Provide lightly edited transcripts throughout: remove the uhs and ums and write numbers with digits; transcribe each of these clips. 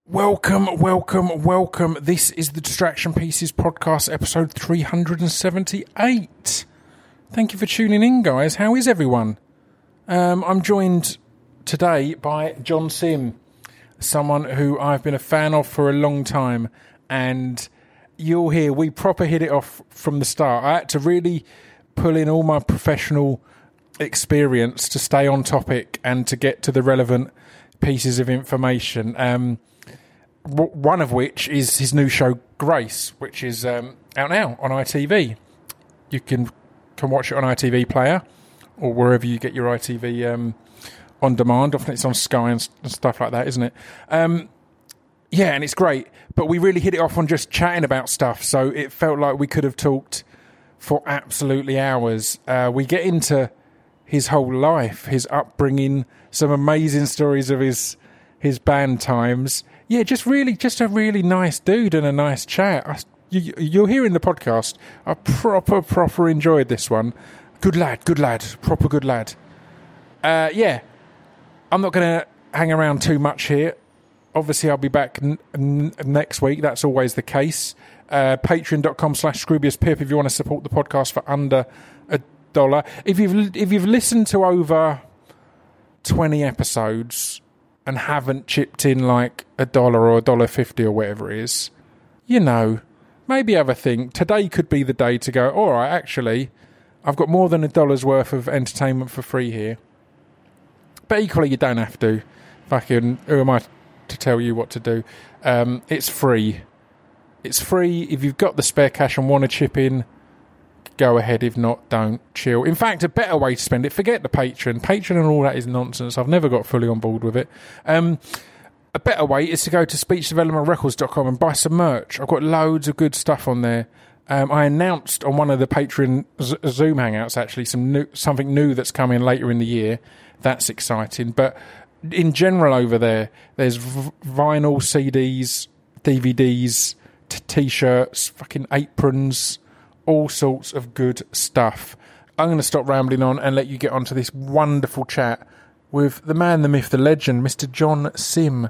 Welcome. This is the Distraction Pieces podcast, episode 378. Thank you for tuning in, guys. How is everyone? I'm joined today by John Sim, someone who I've been a fan of for a long time, and you'll hear we proper hit it off from the start. I had to really pull in all my professional experience to stay on topic and to get to the relevant pieces of information. One of which is his new show, Grace, which is out now on ITV. You can watch it on ITV Player or wherever you get your ITV on demand. Often it's on Sky and stuff like that, isn't it? Yeah, and it's great. But we really hit it off on just chatting about stuff, so it felt like we could have talked for absolutely hours. We get into his whole life, his upbringing, some amazing stories of his band times. Yeah, just a really nice dude and a nice chat. You'll hear in the podcast, I proper enjoyed this one. Good lad, proper good lad. Yeah, I'm not going to hang around too much here. Obviously, I'll be back next week. That's always the case. Patreon.com/ScroobiusPip if you want to support the podcast for under $1. If you've listened to over 20 episodes and haven't chipped in like $1 or $1.50 or whatever it is, you know, maybe have a think. Today could be the day to go, all right, actually, I've got more than $1 worth of entertainment for free here. But equally, you don't have to. Who am I to tell you what to do? It's free. It's free. If you've got the spare cash and want to chip in, go ahead. If not, don't. Chill. In fact, a better way to spend it, forget the Patreon. Patreon and all that is nonsense. I've never got fully on board with it. A better way is to go to speechdevelopmentrecords.com and buy some merch. I've got loads of good stuff on there. I announced on one of the Patreon Zoom Hangouts, actually, something new that's coming later in the year. That's exciting. But in general over there, there's vinyl, CDs, DVDs, T-shirts, fucking aprons, all sorts of good stuff. I'm going to stop rambling on and let you get onto this wonderful chat with the man, the myth, the legend, Mr. John Sim.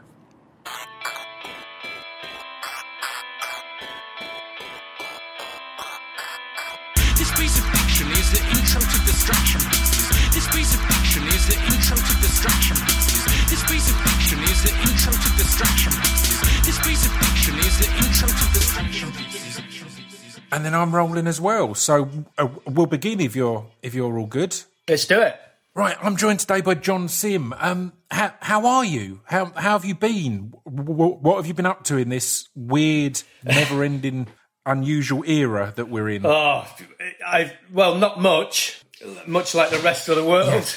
This piece of fiction is the intro to Distraction Pieces. This piece of fiction is the intro to Distraction Pieces. This piece of fiction is the intro to Distraction Pieces. This piece of fiction is the intro to Distraction Pieces. And then I'm rolling as well. So we'll begin if you're all good. Let's do it. Right, I'm joined today by John Sim. How are you? How have you been? What have you been up to in this weird, never-ending, unusual era that we're in? Well, not much like the rest of the world.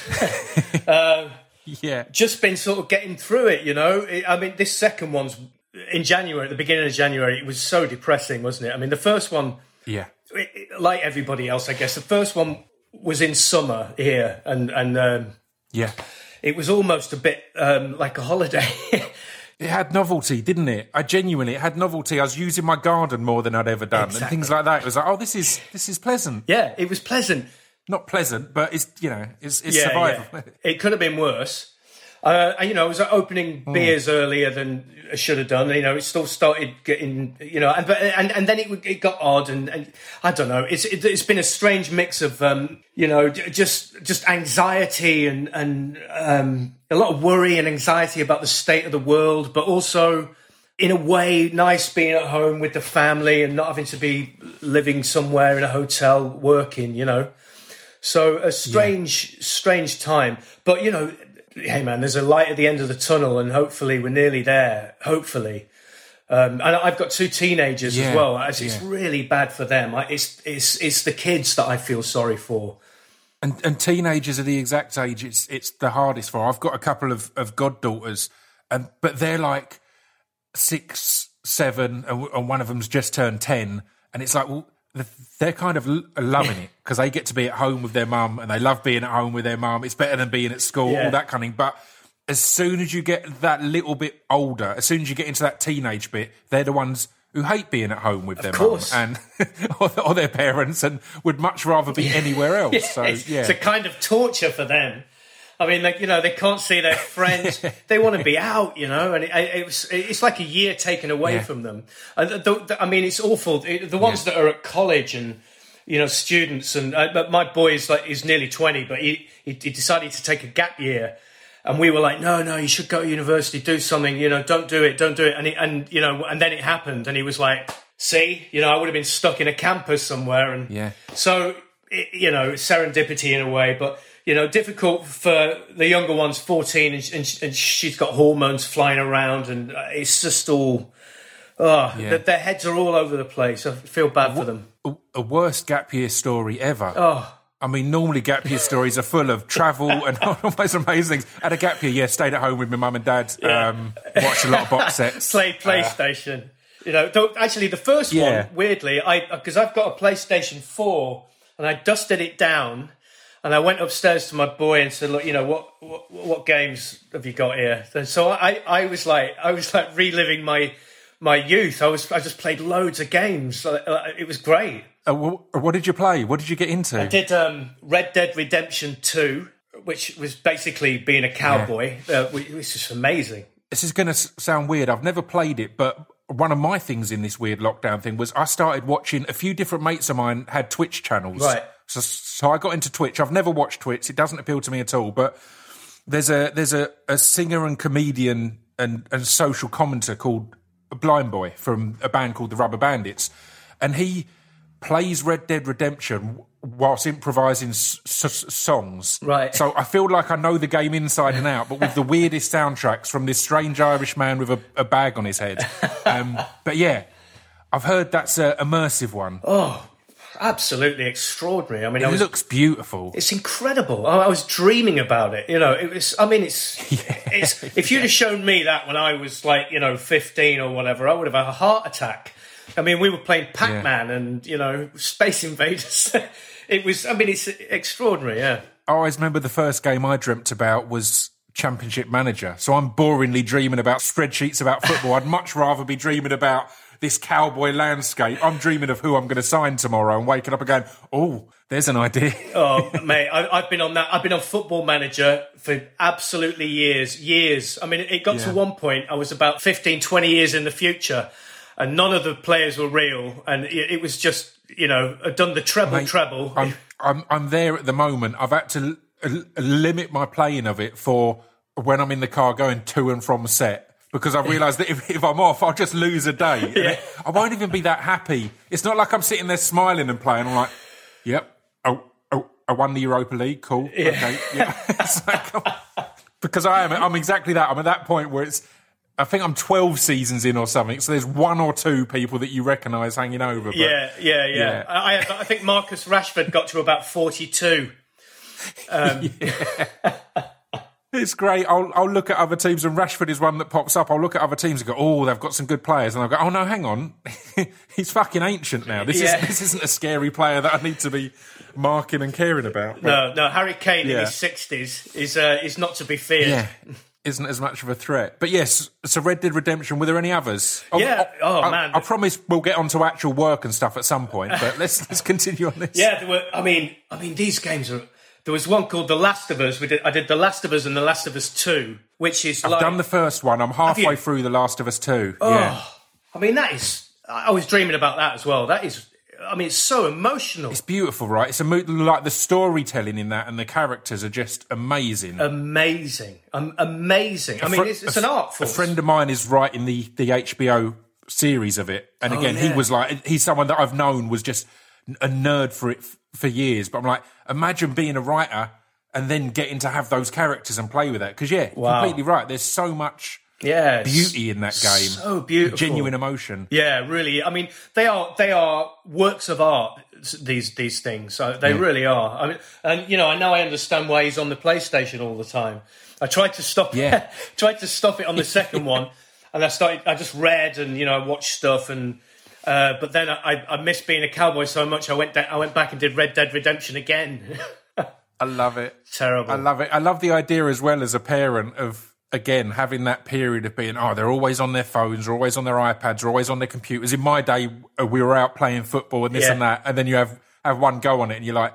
Yeah. Just been sort of getting through it, you know. This second one's in January, at the beginning of January, it was so depressing, wasn't it? I mean, the first one, yeah, like everybody else, I guess, the first one was in summer here, and yeah, it was almost a bit like a holiday. It had novelty, didn't it? It had novelty. I was using my garden more than I'd ever done, exactly. And things like that. It was like, oh, this is pleasant. Yeah, it was pleasant. Not pleasant, but it's survival. Yeah. It could have been worse. I was opening beers earlier than I should have done. You know, it still started getting, and then it got odd, and I don't know. It's been a strange mix of, just anxiety and a lot of worry and anxiety about the state of the world, but also, in a way, nice being at home with the family and not having to be living somewhere in a hotel working. So a strange time, but hey man, there's a light at the end of the tunnel, and hopefully we're nearly there. Hopefully, and I've got two teenagers as well. It's really bad for them. It's the kids that I feel sorry for. And teenagers are the exact age it's the hardest for. I've got a couple of goddaughters, but they're like 6, 7, and one of them's just turned 10, and it's like, well, they're kind of loving it because they get to be at home with their mum and they love being at home with their mum. It's better than being at school, all that kind of thing. But as soon as you get that little bit older, as soon as you get into that teenage bit, they're the ones who hate being at home with their mum and or their parents and would much rather be anywhere else. So it's a kind of torture for them. I mean, like, you know, they can't see their friends. They want to be out, you know, and it's like a year taken away from them. And I mean, it's awful. The ones that are at college and, you know, students, and but my boy is nearly 20, but he decided to take a gap year, and we were like, no, you should go to university, do something, you know, don't do it, and you know, and then it happened, and he was like, see, you know, I would have been stuck in a campus somewhere, and so you know, serendipity in a way, but. You know, difficult for the younger ones, 14, and she's got hormones flying around, and it's just all... their heads are all over the place. I feel bad for them. A worst gap year story ever. Oh. I mean, normally gap year stories are full of travel and all those amazing things. At a gap year, stayed at home with my mum and dad, watched a lot of box sets. Played PlayStation. You know, actually, the first one, weirdly, because I've got a PlayStation 4, and I dusted it down... And I went upstairs to my boy and said, "Look, you know, what games have you got here?" And so I was like reliving my youth. I just played loads of games. It was great. What did you play? What did you get into? I did Red Dead Redemption 2, which was basically being a cowboy, which was just amazing. This is going to sound weird. I've never played it, but one of my things in this weird lockdown thing was I started watching. A few different mates of mine had Twitch channels, right? So I got into Twitch. I've never watched Twitch. It doesn't appeal to me at all. But there's a singer and comedian and social commentator called Blind Boy from a band called the Rubber Bandits. And he plays Red Dead Redemption whilst improvising songs. Right. So I feel like I know the game inside and out, but with the weirdest soundtracks from this strange Irish man with a bag on his head. But yeah, I've heard that's an immersive one. Oh, absolutely extraordinary. I mean, it looks beautiful. It's incredible. I was dreaming about it. You know, it was. I mean, it's. If you'd have shown me that when I was 15 or whatever, I would have had a heart attack. I mean, we were playing Pac-Man and Space Invaders. It was. I mean, it's extraordinary. Yeah. I always remember the first game I dreamt about was Championship Manager. So I'm boringly dreaming about spreadsheets about football. I'd much rather be dreaming about this cowboy landscape. I'm dreaming of who I'm going to sign tomorrow and waking up and going, oh, there's an idea. Oh, mate, I've been on that. I've been on Football Manager for absolutely years. I mean, it got to one point, I was about 15, 20 years in the future, and none of the players were real. And it was just, I'd done the treble. I'm there at the moment. I've had to limit my playing of it for when I'm in the car going to and from set. Because I realise that if I'm off, I'll just lose a day. Yeah. I won't even be that happy. It's not like I'm sitting there smiling and playing. I'm like, yep, I won the Europa League, cool, okay. Yeah. It's like, because I'm exactly that. I'm at that point where I think I'm 12 seasons in or something, so there's one or two people that you recognise hanging over. But, yeah. I think Marcus Rashford got to about 42. It's great. I'll look at other teams, and Rashford is one that pops up. I'll look at other teams and go, oh, they've got some good players. And I'll go, oh, no, hang on. He's fucking ancient now. This isn't a scary player that I need to be marking and caring about. But, no, Harry Kane in his 60s is not to be feared. Yeah, isn't as much of a threat. But yes, so Red Dead Redemption, were there any others? Man. I promise we'll get onto actual work and stuff at some point, but let's continue on this. Yeah, there were, I mean, these games are... There was one called The Last of Us. I did The Last of Us and The Last of Us 2, which is I've done the first one. I'm halfway through The Last of Us 2. Oh, yeah. I mean, that is... I was dreaming about that as well. That is... I mean, it's so emotional. It's beautiful, right? It's like the storytelling in that and the characters are just amazing. Amazing. I mean, it's an art form. A friend of mine is writing the HBO series of it. And again, he was like... He's someone that I've known was just a nerd for it for years, but I'm like, imagine being a writer and then getting to have those characters and play with that. Because completely right. There's so much beauty in that game. So beautiful, genuine emotion. Yeah, really. I mean, they are works of art. These things, so they really are. I mean, and I understand why he's on the PlayStation all the time. I tried to stop. Tried to stop it on the second one, and I just read and I watched stuff and. But then I missed being a cowboy so much. I went back and did Red Dead Redemption again. I love it. Terrible. I love it. I love the idea as well as a parent of, again, having that period of being, they're always on their phones, or always on their iPads, or always on their computers. In my day, we were out playing football and this and that, and then you have one go on it and you're like,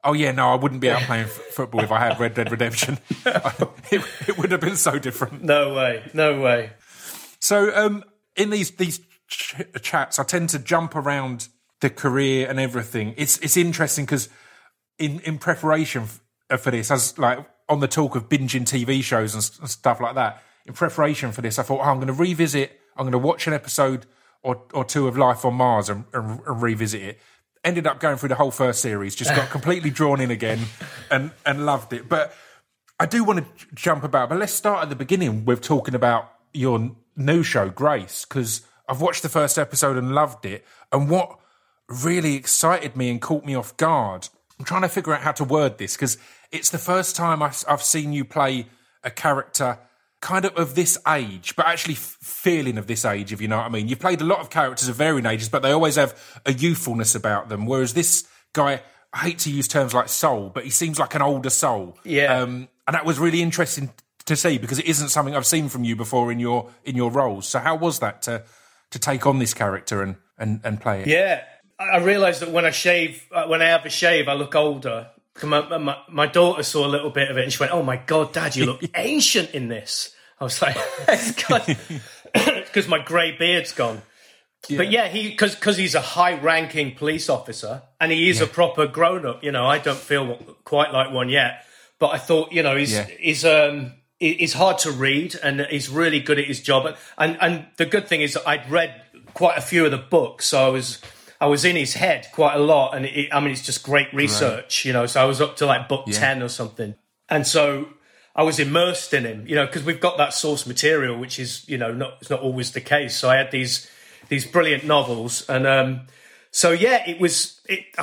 Oh, yeah, no, I wouldn't be out playing football if I had Red Dead Redemption. It would have been so different. No way. So in these chats, I tend to jump around the career and everything. It's interesting because in preparation for this, as like on the talk of binging TV shows and stuff like that, in preparation for this, I thought, I'm going to watch an episode or two of Life on Mars and revisit it. Ended up going through the whole first series, just got completely drawn in again and loved it. But I do want to jump about, but let's start at the beginning with talking about your new show, Grace, because I've watched the first episode and loved it. And what really excited me and caught me off guard, I'm trying to figure out how to word this, because it's the first time I've seen you play a character kind of this age, but actually feeling of this age, if you know what I mean. You've played a lot of characters of varying ages, but they always have a youthfulness about them, whereas this guy, I hate to use terms like soul, but he seems like an older soul. Yeah. And that was really interesting to see, because it isn't something I've seen from you before in your roles. So how was that to take on this character and play it? Yeah, I realised that when I have a shave, I look older. My daughter saw a little bit of it and she went, "Oh my God, Dad, you look ancient in this." I was like, because my grey beard's gone. Yeah. But yeah, because he's a high-ranking police officer and he is a proper grown-up. You know, I don't feel quite like one yet, but I thought, you know, he's hard to read and he's really good at his job. And the good thing is that I'd read quite a few of the books, so I was in his head quite a lot, and it's just great research, you know. So I was up to like book 10 or something, and so I was immersed in him, you know, because we've got that source material, which is, you know, it's not always the case. So I had these brilliant novels, and so yeah, it was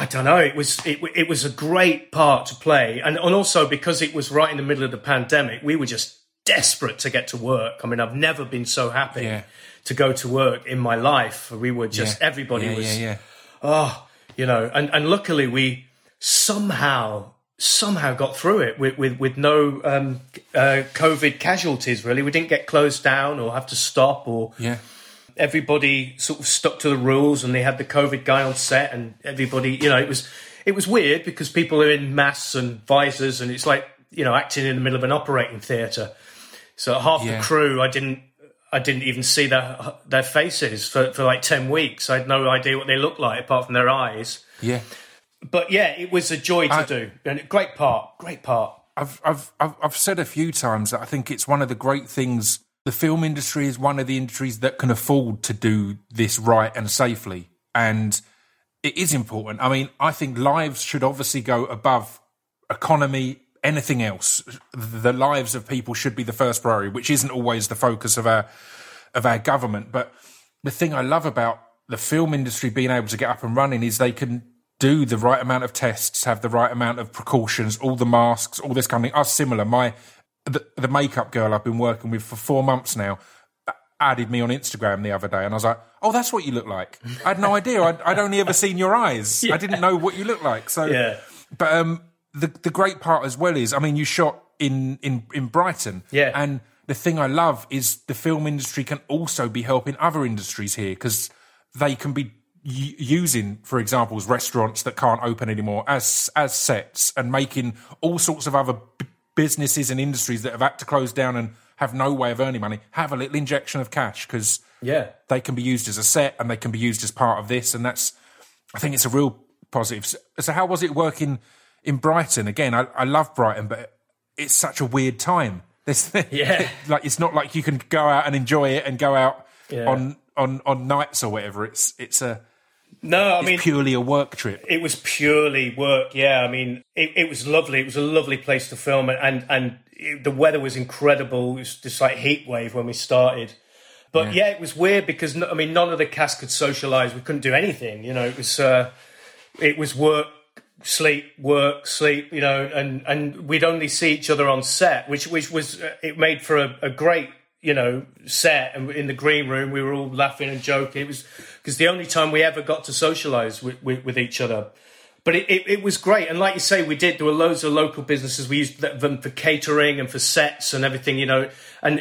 a great part to play, and also because it was right in the middle of the pandemic, we were just desperate to get to work. I mean, I've never been so happy to go to work in my life. We were just everybody was you know, and luckily we somehow got through it with no COVID casualties. Really, we didn't get closed down or have to stop, or everybody sort of stuck to the rules, and they had the COVID guy on set, and everybody, you know, it was weird because people are in masks and visors, and it's like, you know, acting in the middle of an operating theatre. So half the crew, I didn't even see their faces for like 10 weeks. I had no idea what they looked like apart from their eyes. Yeah. But yeah, it was a joy to do. And great part. I've said a few times that I think it's one of the great things. The film industry is one of the industries that can afford to do this right and safely. And it is important. I mean, I think lives should obviously go above economy, anything else. The lives of people should be the first priority, which isn't always the focus of our government. But the thing I love about the film industry being able to get up and running is they can do the right amount of tests, have the right amount of precautions, all the masks, all this kind of thing. Are similar. The makeup girl I've been working with for 4 months now added me on Instagram the other day, and I was like, "Oh, that's what you look like." I had no idea. I'd only ever seen your eyes. I didn't know what you looked like. So, but the great part as well is, I mean, you shot in Brighton, and the thing I love is the film industry can also be helping other industries here, because they can be using, for example, restaurants that can't open anymore as sets, and making all sorts of other businesses and industries that have had to close down and have no way of earning money have a little injection of cash, because they can be used as a set and they can be used as part of this, and I think it's a real positive. So how was it working in Brighton? Again, I love Brighton, but it's such a weird time. Like, it's not like you can go out and enjoy it and go out on nights or whatever. It's purely a work trip. It was purely work. Yeah, I mean, it was lovely. It was a lovely place to film, and the weather was incredible. It was just like heat wave when we started. But it was weird because none of the cast could socialise. We couldn't do anything. You know, it was work, sleep, you know, and we'd only see each other on set, which was it made for a great, you know, set. And in the green room, we were all laughing and joking. It was because the only time we ever got to socialise with each other. But it was great. And like you say, there were loads of local businesses. We used them for catering and for sets and everything, you know,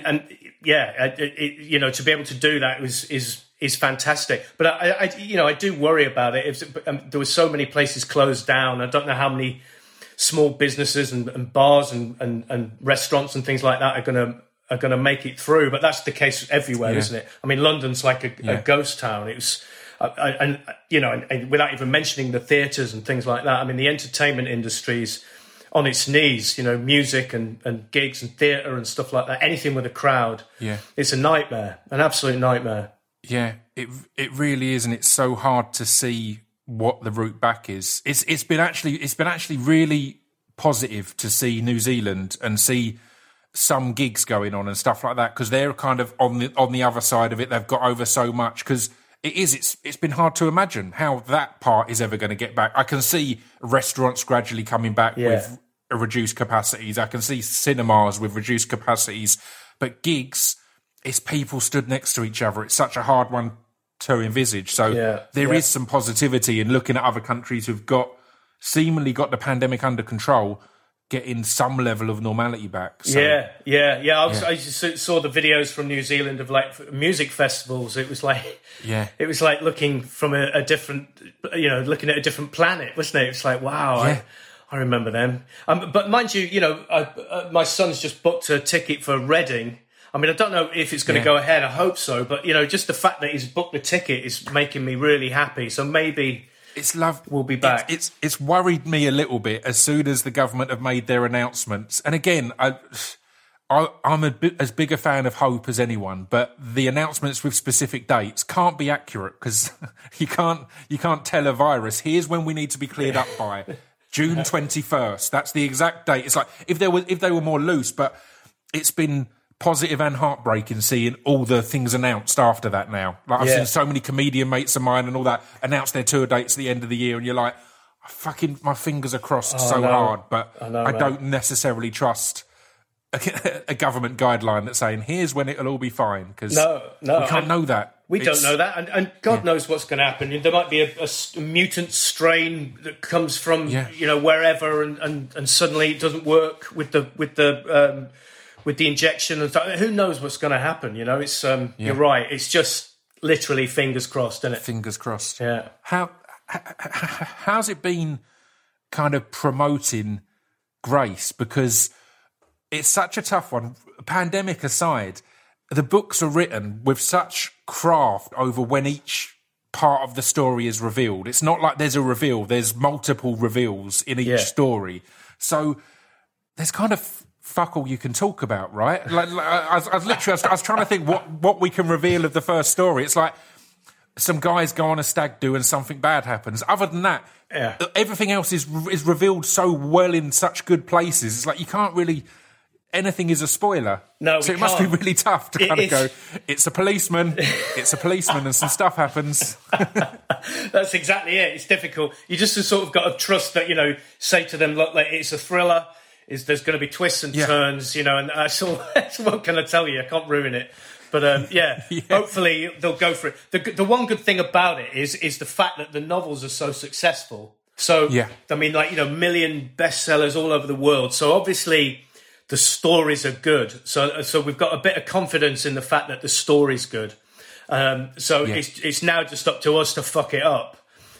you know, to be able to do that is fantastic. But I do worry about it. There were so many places closed down. I don't know how many small businesses and bars and restaurants and things like that are gonna make it through. But that's the case everywhere, isn't it? I mean, London's like a ghost town. It was, and without even mentioning the theatres and things like that. I mean, the entertainment industry's on its knees. Music and gigs and theatre and stuff like that. Anything with a crowd, it's a nightmare, an absolute nightmare. Yeah, it really is, and it's so hard to see what the route back is. It's been actually really positive to see New Zealand and see some gigs going on and stuff like that, because they're kind of on the other side of it. They've got over so much, because it's been hard to imagine how that part is ever going to get back. I can see restaurants gradually coming back with reduced capacities. I can see cinemas with reduced capacities, but gigs, it's people stood next to each other. It's such a hard one to envisage. So there is some positivity in looking at other countries who've seemingly got the pandemic under control, getting some level of normality back. So, I just saw the videos from New Zealand of like music festivals. It was like looking from a different, looking at a different planet, wasn't it? It's like, wow, I remember them. But mind you, my son's just booked a ticket for Reading. I mean, I don't know if it's going to go ahead. I hope so. But, just the fact that he's booked the ticket is making me really happy. So maybe we'll be back. It's worried me a little bit as soon as the government have made their announcements. And again, I'm as big a fan of hope as anyone, but the announcements with specific dates can't be accurate, because you can't tell a virus, here's when we need to be cleared up by. June 21st. That's the exact date. It's like if they were more loose, but it's been positive and heartbreaking seeing all the things announced after that now. Like I've seen so many comedian mates of mine and all that announce their tour dates at the end of the year, and you're like, my fingers are crossed hard, but I don't necessarily trust a government guideline that's saying here's when it'll all be fine, because we can't know that. We don't know that, and God knows what's going to happen. There might be a mutant strain that comes from wherever, and suddenly it doesn't work with the injection and stuff. Who knows what's going to happen? It's you're right. It's just literally fingers crossed, isn't it? Fingers crossed. Yeah. How's it been, kind of promoting Grace, because it's such a tough one. Pandemic aside, the books are written with such craft over when each part of the story is revealed. It's not like there's a reveal. There's multiple reveals in each story. So there's kind of fuck all you can talk about, right? I was trying to think what we can reveal of the first story. It's like some guys go on a stag do and something bad happens. Other than that, everything else is revealed so well in such good places. It's like you can't really... Anything is a spoiler. No, so it must be really tough to kind of go, it's a policeman, and some stuff happens. That's exactly it. It's difficult. You just sort of got to trust that, say to them, look, like, it's a thriller, there's going to be twists and turns, and that's all. What can I tell you? I can't ruin it. But hopefully they'll go for it. The one good thing about it is the fact that the novels are so successful. So, I mean, million bestsellers all over the world. So obviously... the stories are good, so we've got a bit of confidence in the fact that the story's good. It's now just up to us to fuck it up,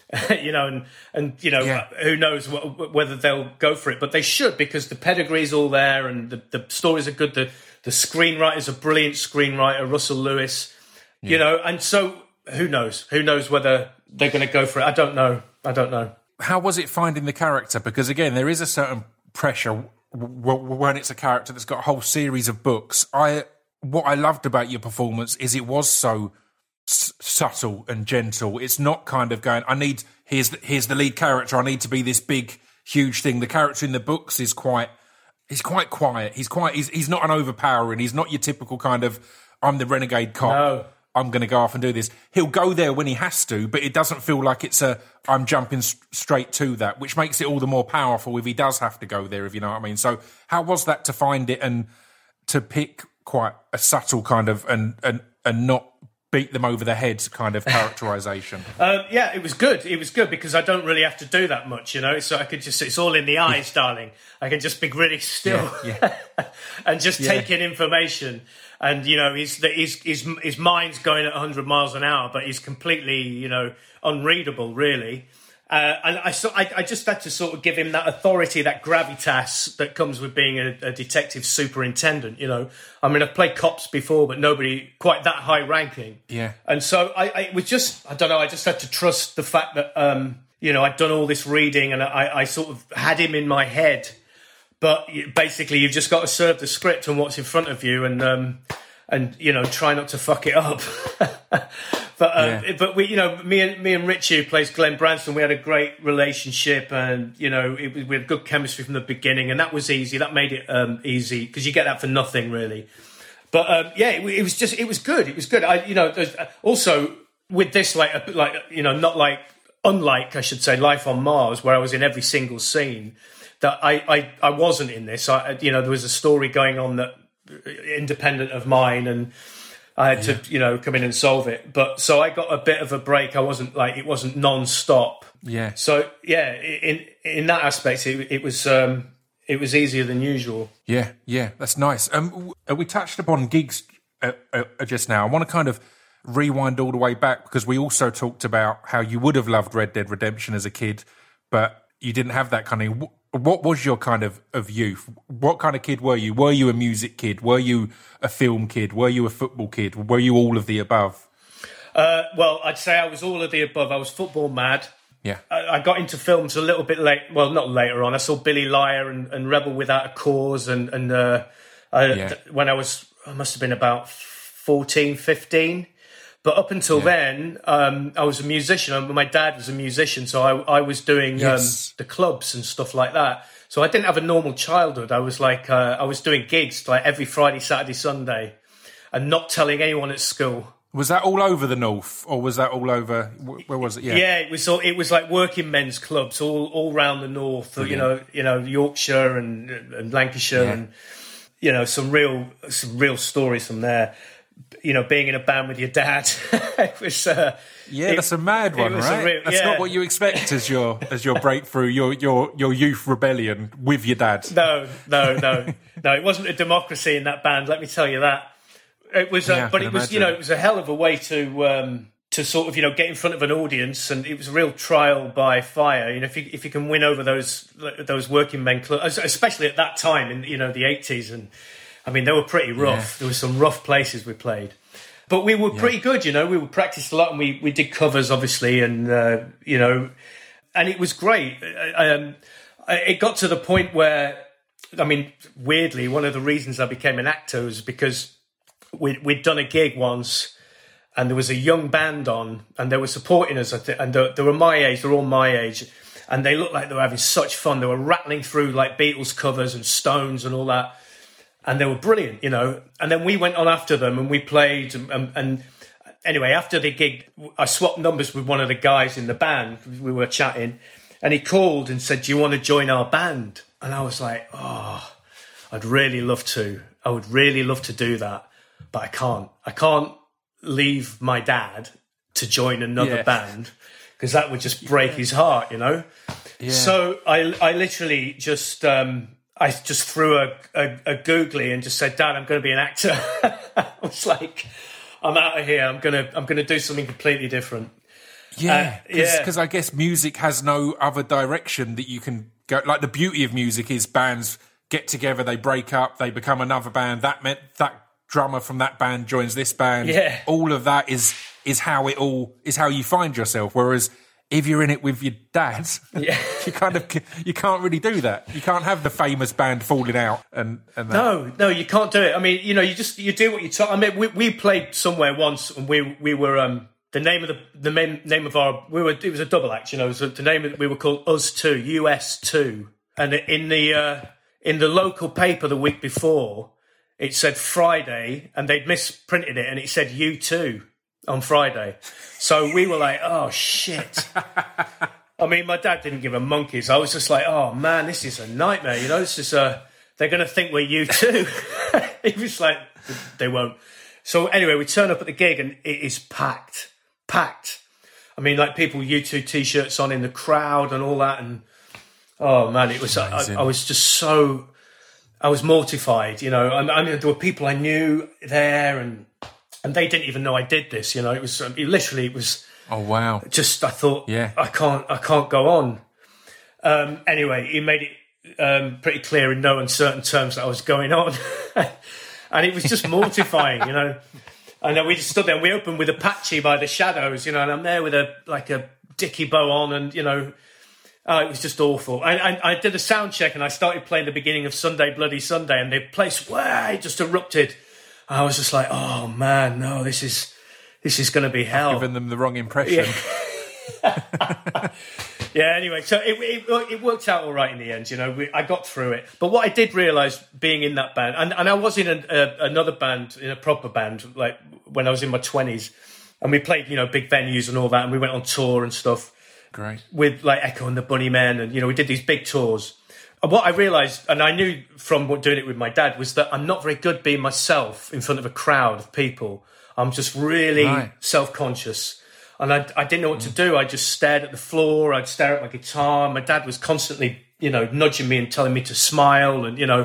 who knows whether they'll go for it, but they should, because the pedigree's all there and the stories are good. The screenwriter's a brilliant screenwriter, Russell Lewis, and so who knows whether they're going to go for it. I don't know. How was it finding the character? Because again, there is a certain pressure when it's a character that's got a whole series of books. What I loved about your performance is it was so subtle and gentle. It's not kind of going, here's the lead character, I need to be this big, huge thing. The character in the books is quite quiet. He's not an overpowering. He's not your typical kind of, I'm the renegade cop. No. I'm going to go off and do this. He'll go there when he has to, but it doesn't feel like it's I'm jumping straight to that, which makes it all the more powerful if he does have to go there, if you know what I mean. So how was that to find it and to pick quite a subtle kind of and not beat them over the head kind of characterisation? It was good. It was good because I don't really have to do that much, So I could it's all in the eyes, darling. I can just be really still and just take in information. And, his mind's going at 100 miles an hour, but he's completely, unreadable, really. And I just had to sort of give him that authority, that gravitas that comes with being a detective superintendent, you know. I mean, I've played cops before, but nobody quite that high ranking. Yeah. And so I was just, I don't know, I just had to trust the fact that, you know, I'd done all this reading and I sort of had him in my head. But basically, you've just got to serve the script and what's in front of you and you know, try not to fuck it up. But we, you know, me and Richie, who plays Glenn Branson, we had a great relationship, and you know, we had good chemistry from the beginning, and that was easy. That made it easy because you get that for nothing, really. But it was good. It was good. You know, also with this, like you know, unlike I should say, Life on Mars, where I was in every single scene. That I wasn't in this. You know, there was a story going on that independent of mine, and I had to, you know, come in and solve it. But so I got a bit of a break. It wasn't non-stop. Yeah. So yeah, in that aspect, it was easier than usual. Yeah, that's nice. We touched upon gigs just now. I want to kind of rewind all the way back because we also talked about how you would have loved Red Dead Redemption as a kid, but you didn't have that kind of. What was your kind of youth? What kind of kid were you? Were you a music kid? Were you a film kid? Were you a football kid? Were you all of the above? Well, I'd say I was all of the above. I was football mad. Yeah. I got into films a little bit late. Well, not later on. I saw Billy Liar and Rebel Without a Cause. When I must have been about 14, 15. But up until then, I was a musician. My dad was a musician, so I was doing the clubs and stuff like that. So I didn't have a normal childhood. I was like, I was doing gigs like every Friday, Saturday, Sunday, and not telling anyone at school. Was that all over the north, or was that all over? Where was it? Yeah, it was like working men's clubs all around the north. Brilliant. You know, Yorkshire and Lancashire, and you know, some real stories from there. You know, being in a band with your dad, it was. That's a mad one, right? That's not what you expect as your breakthrough, your youth rebellion with your dad. No. It wasn't a democracy in that band. Let me tell you that. It was, but it was, you know, it was a hell of a way to sort of, you know, get in front of an audience, and it was a real trial by fire. You know, if you can win over those working men clubs, especially at that time in, you know, the 80s, and I mean, they were pretty rough. There were some rough places we played, but we were pretty good. You know, we practiced a lot, and we did covers, obviously, and you know, and it was great. It got to the point where, I mean, weirdly, one of the reasons I became an actor was because we'd done a gig once, and there was a young band on, and they were supporting us, and they were my age, they're all my age, and they looked like they were having such fun. They were rattling through like Beatles covers and Stones and all that, and they were brilliant, you know. And then we went on after them, and we played, and anyway, after the gig, I swapped numbers with one of the guys in the band. We were chatting, and he called and said, "Do you want to join our band?" And I was like, "Oh, I'd really love to. I would really love to do that. But I can't. I can't leave my dad to join another band because that would just break his heart, you know." Yeah. So I literally just I just threw a googly and just said, "Dad, I'm going to be an actor." I was like, "I'm out of here. I'm gonna do something completely different." Yeah, because I guess music has no other direction that you can go. Like the beauty of music is bands get together, they break up, they become another band. That meant that drummer from that band joins this band. Yeah. All of that is how you find yourself. Whereas if you're in it with your dad, you can't really do that. You can't have the famous band falling out and that. No, you can't do it. I mean, you know, you do what you talk. I mean, we played somewhere once, and we were the name of our it was a double act. You know, so the name we were called Us Two, US Two, and in the local paper the week before, it said Friday, and they'd misprinted it, and it said U2 on Friday. So we were like, oh, shit. I mean, my dad didn't give a monkey's. I was just like, oh, man, this is a nightmare. You know, this is they're going to think we're U2. He was like, they won't. So anyway, we turn up at the gig, and it is packed. I mean, like people U2 T-shirts on in the crowd and all that, and oh, man, it was. I was just so. I was mortified, you know. I mean, there were people I knew there, and they didn't even know I did this. You know, it was literally. It was. Oh wow! Just I thought, Yeah. I can't go on. Anyway, he made it pretty clear in no uncertain terms that I was going on, and it was just mortifying, you know. And then we just stood there and we opened with Apache by the Shadows, you know, and I'm there with a dicky bow on, and you know, it was just awful. I did a sound check and I started playing the beginning of Sunday Bloody Sunday, and the place just erupted. I was just like, oh man, no, this is going to be hell. Giving them the wrong impression. Yeah. Yeah, anyway, so it worked out all right in the end, you know. I got through it. But what I did realise being in that band, and I was in another band, in a proper band, like when I was in my 20s, and we played, you know, big venues and all that, and we went on tour and stuff. Great. With like Echo and the Bunnymen, and, you know, we did these big tours. And what I realised, and I knew from doing it with my dad, was that I'm not very good being myself in front of a crowd of people. I'm just really self-conscious. And I didn't know what to do. I just stared at the floor. I'd stare at my guitar. My dad was constantly, you know, nudging me and telling me to smile, and, you know,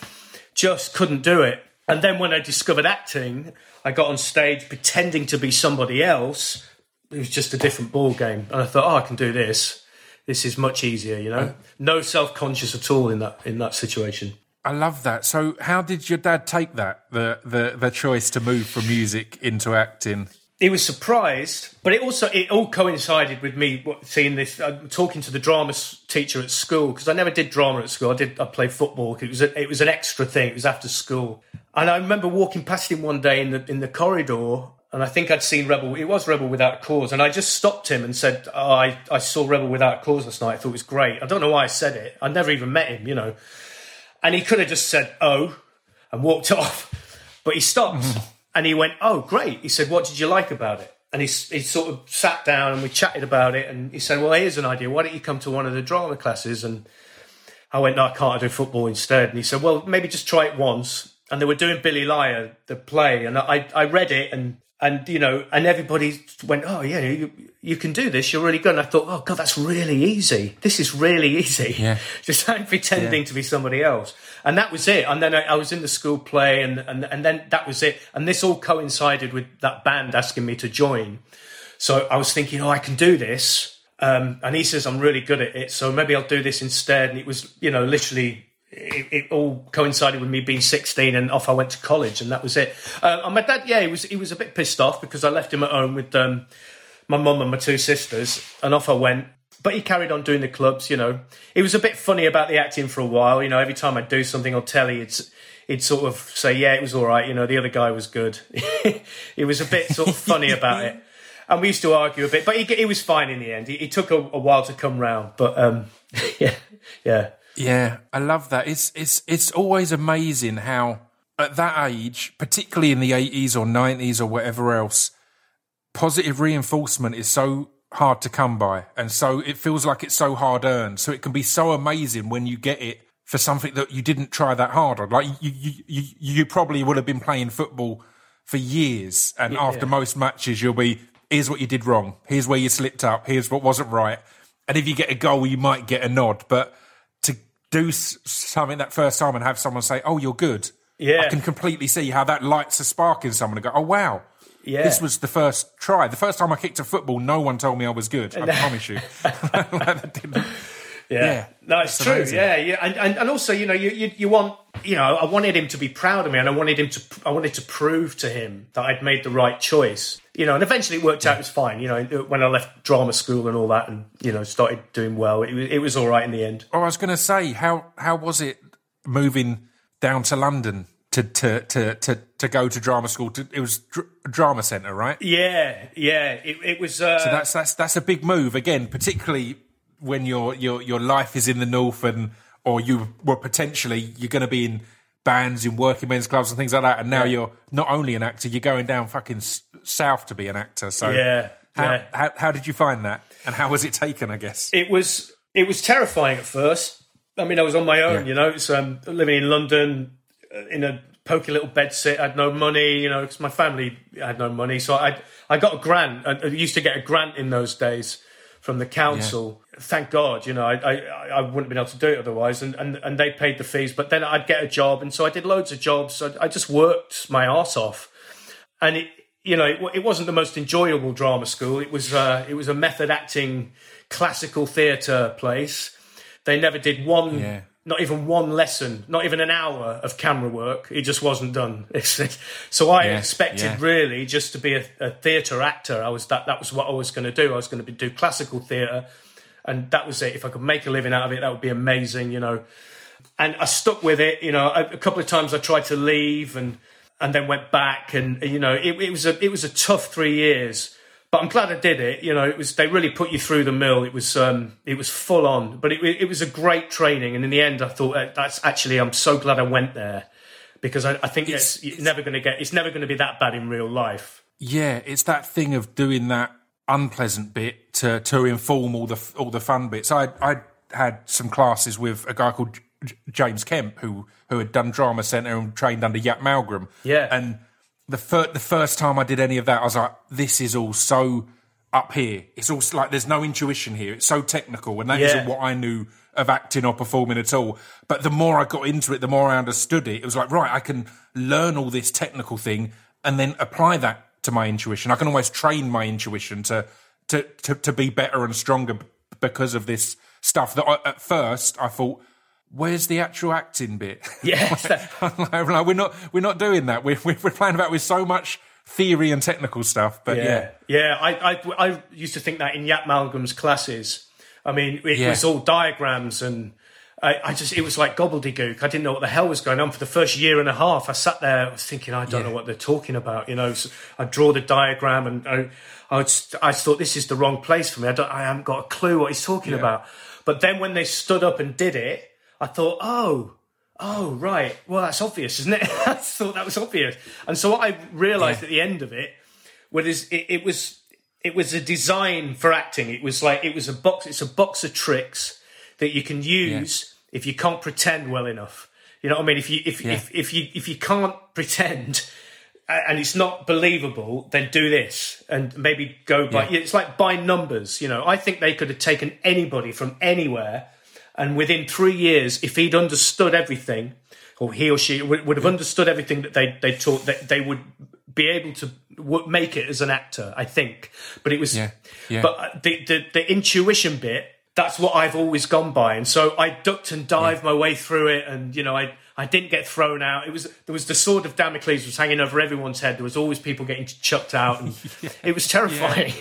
just couldn't do it. And then when I discovered acting, I got on stage pretending to be somebody else. It was just a different ball game. And I thought, I can do this. This is much easier, you know. No self-conscious at all in that situation. I love that. So how did your dad take that, the choice to move from music into acting? He was surprised, but it all coincided with me seeing this, talking to the drama teacher at school, because I never did drama at school. I played football. It was an extra thing. It was after school, and I remember walking past him one day in the corridor, and I think I'd seen Rebel. It was Rebel Without a Cause, and I just stopped him and said, I saw Rebel Without a Cause last night. I thought it was great. I don't know why I said it. I never even met him, you know, and he could have just said "oh" and walked off, but he stopped. And he went, oh, great. He said, what did you like about it? And he sort of sat down and we chatted about it. And he said, well, here's an idea. Why don't you come to one of the drama classes? And I went, no, I can't. I do football instead. And he said, well, maybe just try it once. And they were doing Billy Liar, the play. And I read it and you know, and everybody went, oh, yeah, you can do this. You're really good. And I thought, oh, God, that's really easy. This is really easy. Yeah. Just pretending to be somebody else. And that was it. And then I was in the school play and then that was it. And this all coincided with that band asking me to join. So I was thinking, I can do this. And he says, I'm really good at it. So maybe I'll do this instead. And it was, you know, literally... It all coincided with me being 16, and off I went to college, and that was it. And my dad, he was a bit pissed off because I left him at home with my mum and my two sisters, and off I went. But he carried on doing the clubs, you know. It was a bit funny about the acting for a while, you know. Every time I'd do something on telly, he'd sort of say, yeah, it was all right, you know, the other guy was good. It was a bit sort of funny about it. And we used to argue a bit, but he was fine in the end. He took a while to come round, but yeah. Yeah, I love that. It's always amazing how at that age, particularly in the 80s or 90s or whatever else, positive reinforcement is so hard to come by, and so it feels like it's so hard earned. So it can be so amazing when you get it for something that you didn't try that hard on. Like you probably would have been playing football for years, and after most matches you'll be, here's what you did wrong, here's where you slipped up, here's what wasn't right, and if you get a goal you might get a nod, but to do something that first time and have someone say, oh, you're good. Yeah. I can completely see how that lights a spark in someone and go, oh, wow. Yeah. This was the first try. The first time I kicked a football, no one told me I was good. I promise you. Yeah. No, it's true. Amazing. Yeah. And also, you know, you want, you know, I wanted him to be proud of me, and I wanted to prove to him that I'd made the right choice. You know, and eventually it worked out. It was fine. You know, when I left drama school and all that, and, you know, started doing well, it was all right in the end. Oh, I was going to say, how was it moving down to London to go to drama school? It was drama centre, right? Yeah. It was. So that's a big move again, particularly when your life is in the north, or you were potentially, you're going to be in bands, in working men's clubs and things like that, and now you're not only an actor, you're going down fucking south to be an actor. So how did you find that, and how was it taken? I guess it was terrifying at first. I mean, I was on my own, you know. So living in London in a pokey little bedsit. I had no money, you know, because my family had no money. So I got a grant. I used to get a grant in those days from the council. Yeah. Thank God, you know, I wouldn't have been able to do it otherwise. And they paid the fees, but then I'd get a job. And so I did loads of jobs. I just worked my arse off. And it wasn't the most enjoyable drama school. It was a method acting, classical theatre place. They never did not even one lesson, not even an hour of camera work. It just wasn't done. So I expected really just to be a theatre actor. That was what I was going to do. I was going to do classical theatre, and that was it. If I could make a living out of it, that would be amazing, And I stuck with it. A couple of times I tried to leave and then went back, and it was a tough 3 years. But I'm glad I did it. They really put you through the mill. It was full on, but it was a great training. And in the end, I thought I'm so glad I went there, because I think it's never going to be that bad in real life. Yeah, it's that thing of doing that unpleasant bit to inform all the fun bits. I had some classes with a guy called James Kemp who had done Drama Centre and trained under Jaap Malmgren. Yeah, and the first time I did any of that, I was like, this is all so up here. It's all like there's no intuition here. It's so technical, and that isn't what I knew of acting or performing at all. But the more I got into it, the more I understood it. It was like, right, I can learn all this technical thing and then apply that to my intuition. I can almost train my intuition to be better and stronger because of this stuff that at first I thought, where's the actual acting bit? Yeah, like, we're not doing that. We're playing about with so much theory and technical stuff. But yeah. I used to think that in Jaap Malmgren's classes. I mean, it was all diagrams, and it was like gobbledygook. I didn't know what the hell was going on for the first year and a half. I sat there, I was thinking, I don't know what they're talking about. So I'd draw the diagram, and I thought, this is the wrong place for me. I haven't got a clue what he's talking about. But then when they stood up and did it, I thought, oh, right. Well, that's obvious, isn't it? I thought that was obvious. And so what I realised at the end of it was it was a design for acting. It's a box of tricks that you can use if you can't pretend well enough. You know what I mean? If you can't pretend and it's not believable, then do this and maybe go by. It's like by numbers. I think they could have taken anybody from anywhere. And within 3 years, if he'd understood everything, or he or she would have understood everything that they taught, that they would be able to make it as an actor, I think. But it was, but the intuition bit, that's what I've always gone by. And so I ducked and dived my way through it, and I didn't get thrown out. There was the sword of Damocles was hanging over everyone's head. There was always people getting chucked out, and it was terrifying.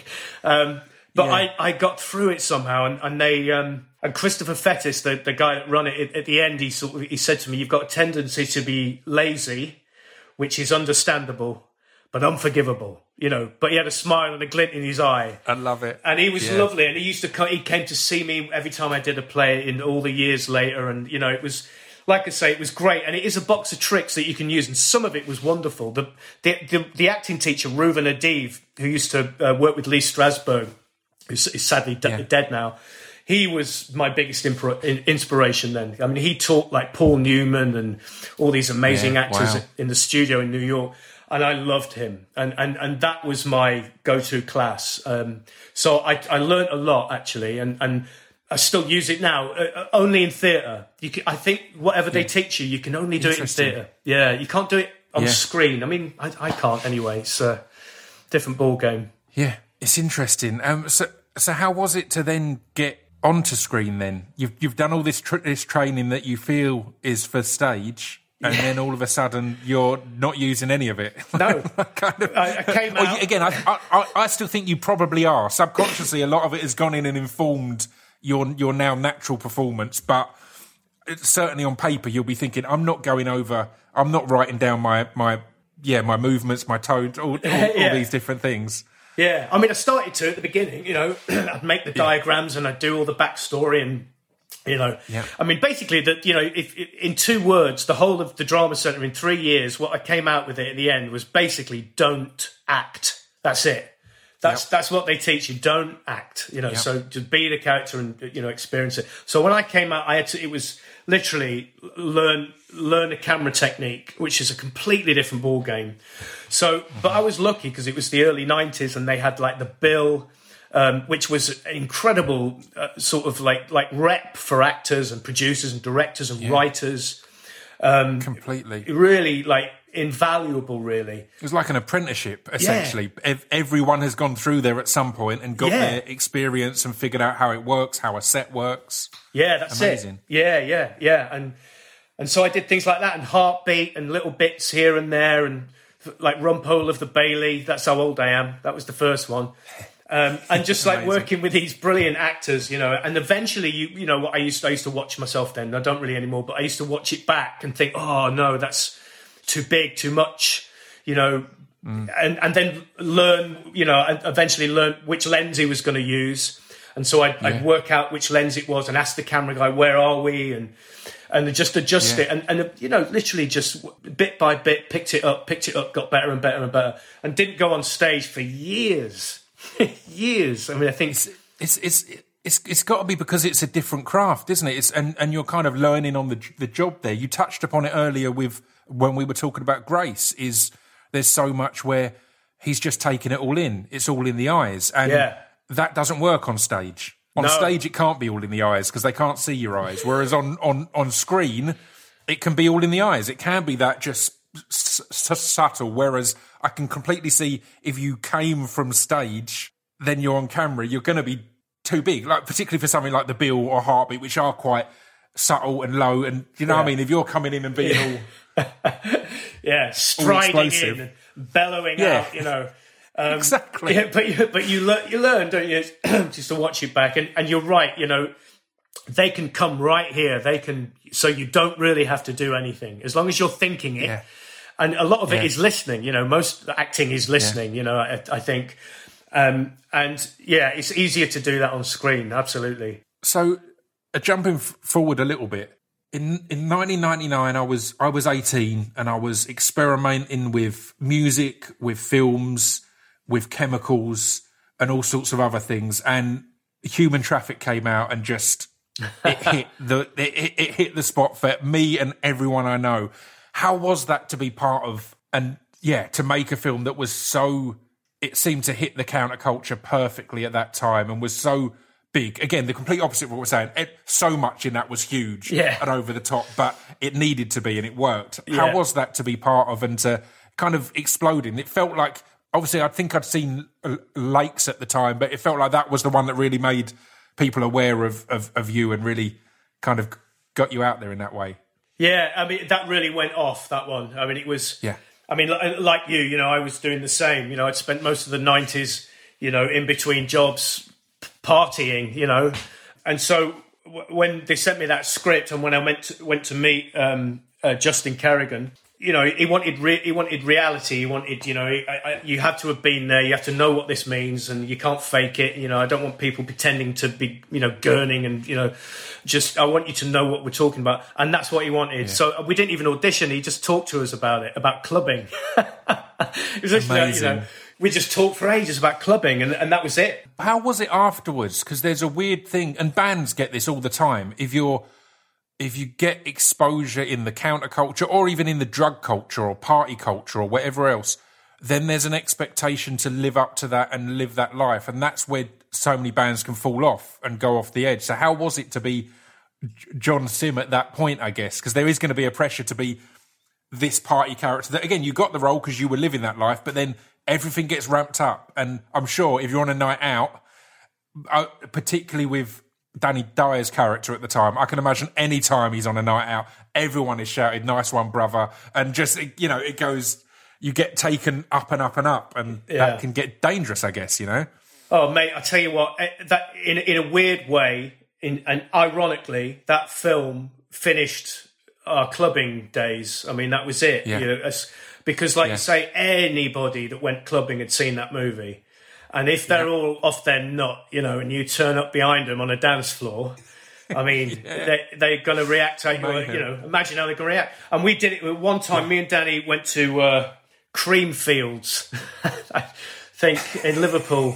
But I got through it somehow, and they and Christopher Fettis, the guy that run it, at the end, he said to me, "You've got a tendency to be lazy, which is understandable, but unforgivable." But he had a smile and a glint in his eye. I love it, and he was lovely. And he came to see me every time I did a play in all the years later, and it was. Like I say, it was great, and it is a box of tricks that you can use, and some of it was wonderful. The acting teacher, Reuven Adiv, who used to work with Lee Strasberg, who's sadly dead now, he was my biggest inspiration then. I mean, he taught like Paul Newman and all these amazing actors in the studio in New York, and I loved him, and that was my go-to class. So I learned a lot, actually, and I still use it now, only in theatre. I think whatever they teach you, you can only do it in theatre. Yeah, you can't do it on screen. I mean, I can't anyway. It's a different ball game. Yeah, it's interesting. So how was it to then get onto screen then? You've done all this training that you feel is for stage, and then all of a sudden you're not using any of it. No. I came out... Again, I still think you probably are. Subconsciously, a lot of it has gone in and informed your now natural performance, but certainly on paper you'll be thinking, I'm not writing down my movements, my tones, all these different things. Yeah, I mean, I started to at the beginning, I'd make the diagrams and I'd do all the backstory and, I mean, basically that, if in 2 words, the whole of the Drama Centre in 3 years, what I came out with it at the end was basically don't act. That's it. That's what they teach you. Don't act, so to be the character and, experience it. So when I came out, it was literally learn a camera technique, which is a completely different ball game. So, but I was lucky because it was the early 90s and they had like the Bill, which was an incredible sort of like rep for actors and producers and directors and writers. Completely. Really, like, invaluable, really. It was like an apprenticeship, essentially. Everyone has gone through there at some point and got their experience and figured out how it works, how a set works. Yeah, that's amazing. It. Yeah. And so I did things like that, and Heartbeat, and little bits here and there, and like Rumpole of the Bailey. That's how old I am. That was the first one. And just like working with these brilliant actors, you know, and eventually, you know, I used to watch myself then. I don't really anymore, but I used to watch it back and think, oh no, that's too big, too much, you know, and then learn, you know, and eventually learn which lens he was going to use. And so I'd work out which lens it was and ask the camera guy, where are we? And just adjust it. And, you know, literally just bit by bit, picked it up, got better and better and better, and didn't go on stage for years. Years. I mean, I think it's got to be because it's a different craft, isn't it? And you're kind of learning on the job there. You touched upon it earlier with when we were talking about Grace. Is there's so much where he's just taking it all in. It's all in the eyes, and that doesn't work on stage. On stage, it can't be all in the eyes because they can't see your eyes. Whereas on screen, it can be all in the eyes. It can be that just subtle. Whereas I can completely see if you came from stage, then you're on camera, you're going to be too big. Like particularly for something like The Bill or Heartbeat, which are quite subtle and low. And you know what I mean? If you're coming in and being all striding in, and bellowing out, you know. Exactly. Yeah, but you learn, don't you, just to watch it back. And you're right, you know, they can come right here. So you don't really have to do anything as long as you're thinking it. Yeah. And a lot of it is listening, you know, most acting is listening, you know, I think. And it's easier to do that on screen. Absolutely. So jumping forward a little bit, in 1999, I was 18 and I was experimenting with music, with films, with chemicals and all sorts of other things. And Human Traffic came out and just it hit the spot for me and everyone I know. How was that to be part of, and to make a film that was so, it seemed to hit the counterculture perfectly at that time and was so big. Again, the complete opposite of what we're saying. So much in that was huge and over the top, but it needed to be and it worked. Yeah. How was that to be part of and to kind of exploding? It felt like, obviously, I think I'd seen Lakes at the time, but it felt like that was the one that really made people aware of you and really kind of got you out there in that way. Yeah, I mean, that really went off, that one. I mean, it was... Yeah. I mean, like you know, I was doing the same. You know, I'd spent most of the 90s, you know, in between jobs, partying, you know. And so when they sent me that script and when I went to meet Justin Kerrigan, you know, he wanted reality. He wanted, you know, you have to have been there. You have to know what this means, and you can't fake it. You know, I don't want people pretending to be, you know, gurning and, you know, just I want you to know what we're talking about, and that's what he wanted. Yeah. So we didn't even audition. He just talked to us about it, about clubbing. It was actually, you know, we just talked for ages about clubbing, and that was it. How was it afterwards? Because there's a weird thing, and bands get this all the time. If you get exposure in the counterculture or even in the drug culture or party culture or whatever else, then there's an expectation to live up to that and live that life. And that's where so many bands can fall off and go off the edge. So how was it to be John Simm at that point, I guess? Because there is going to be a pressure to be this party character that, again, you got the role because you were living that life, but then everything gets ramped up. And I'm sure if you're on a night out, particularly with Danny Dyer's character at the time, I can imagine any time he's on a night out, everyone is shouting, "Nice one, brother." And just, you know, it goes, you get taken up and up and up, and that can get dangerous, I guess, you know? Oh, mate, I tell you what, that in a weird way, and ironically, that film finished our clubbing days. I mean, that was it. Yeah. You know, because, like you say, anybody that went clubbing had seen that movie. And if they're all off their nut, you know, and you turn up behind them on a dance floor, I mean, they're going to react. You know, imagine how they're going to react. And we did it one time. Me and Danny went to Creamfields, I think, in Liverpool,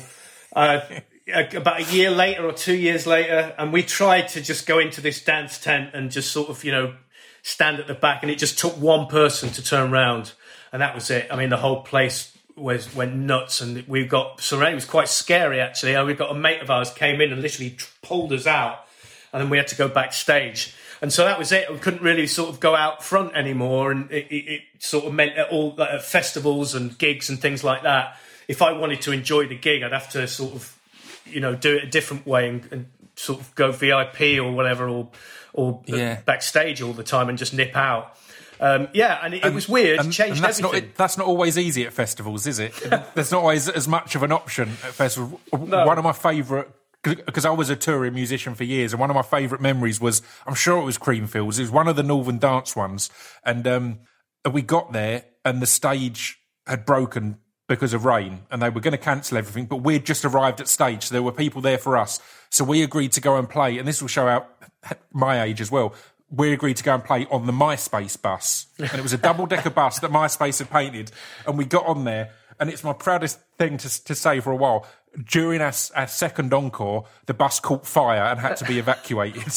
about a year later or 2 years later. And we tried to just go into this dance tent and just sort of, you know, stand at the back. And it just took one person to turn around. And that was it. I mean, the whole place went nuts, and we got surrounded. It was quite scary, actually. We got a mate of ours came in and literally pulled us out, and then we had to go backstage. And so that was it. We couldn't really sort of go out front anymore, and it sort of meant at all festivals and gigs and things like that. If I wanted to enjoy the gig, I'd have to sort of, do it a different way and sort of go VIP or whatever, or backstage all the time and just nip out. And it was weird. It changed and everything. That's not always easy at festivals, is it? There's not always as much of an option at festivals. No. One of my favourite, because I was a touring musician for years, and one of my favourite memories was, I'm sure it was Creamfields. It was one of the Northern Dance ones. And we got there and the stage had broken because of rain, and they were going to cancel everything, but we'd just arrived at stage, so there were people there for us. So we agreed to go and play, and this will show out my age as well. We agreed to go and play on the MySpace bus, and it was a double-decker bus that MySpace had painted, and we got on there, and it's my proudest thing to say for a while. During our second encore, the bus caught fire and had to be evacuated.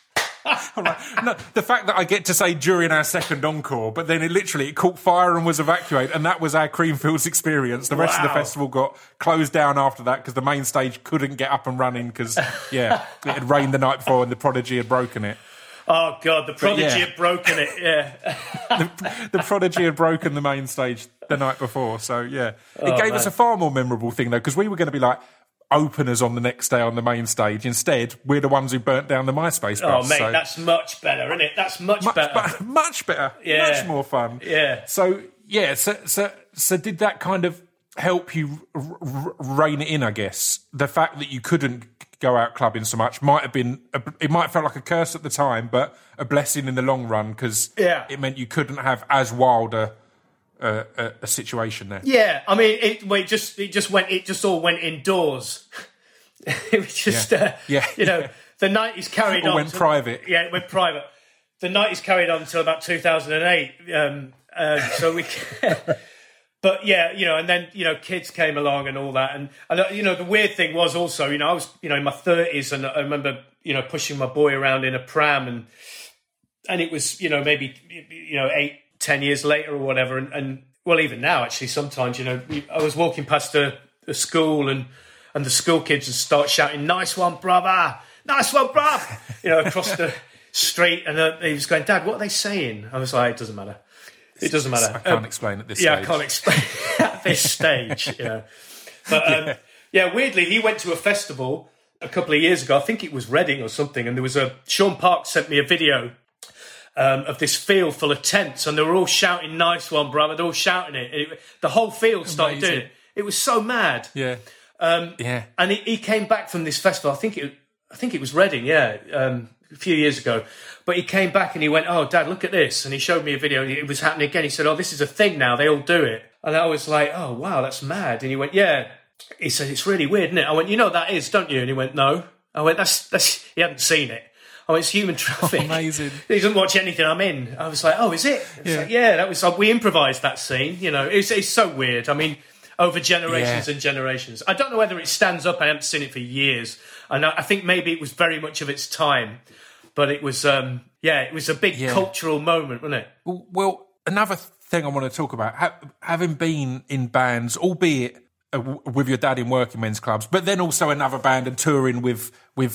No, the fact that I get to say during our second encore, but then it caught fire and was evacuated, and that was our Creamfields experience. The rest of the festival got closed down after that because the main stage couldn't get up and running because, it had rained the night before and the Prodigy had broken it. Oh, God, the Prodigy had broken it, yeah. the Prodigy had broken the main stage the night before, so, yeah. It gave us a far more memorable thing, though, because we were going to be like openers on the next day on the main stage. Instead, we're the ones who burnt down the MySpace bus. Oh, mate, that's much better, isn't it? That's much better. Much better. Yeah. Much more fun. Yeah. So did that kind of help you rein it in, I guess? The fact that you couldn't go out clubbing so much might have felt like a curse at the time, but a blessing in the long run, because it meant you couldn't have as wild a situation there. Yeah, I mean, it just all went indoors. It was just, the 90s carried on. It went private. Yeah, it went private. The 90s carried on until about 2008. So we, but and then kids came along and all that, and the weird thing was also, I was in my 30s, and I remember pushing my boy around in a pram, and it was maybe 8-10 years later or whatever, and well, even now actually sometimes I was walking past a school and the school kids would start shouting, "Nice one, brother! Nice one, bruv!" Across the street, and he was going, "Dad, what are they saying?" I was like, "It doesn't matter. It doesn't matter. I can't explain at this stage." Yeah, I can't explain at this stage. But weirdly, he went to a festival a couple of years ago. I think it was Reading or something, and there was Sean Parks sent me a video of this field full of tents, and they were all shouting, "Nice one, brother!" They're all shouting it. The whole field started doing it. It was so mad. Yeah. And he came back from this festival. I think it was Reading. Yeah. A few years ago, but he came back and he went, "Oh, Dad, look at this!" And he showed me a video. And it was happening again. He said, "Oh, this is a thing now. They all do it." And I was like, "Oh, wow, that's mad." And he went, "Yeah." He said, "It's really weird, isn't it?" I went, "You know what that is, don't you?" And he went, "No." I went, "That's." He hadn't seen it. I went, "It's human traffic." Amazing. He doesn't watch anything I'm in. I was like, "Oh, is it?" Like, that was. We improvised that scene. It's so weird. I mean, over generations and generations. I don't know whether it stands up. I haven't seen it for years, and I think maybe it was very much of its time. But it was, it was a big cultural moment, wasn't it? Well, another thing I want to talk about, having been in bands, albeit with your dad in working men's clubs, but then also another band and touring with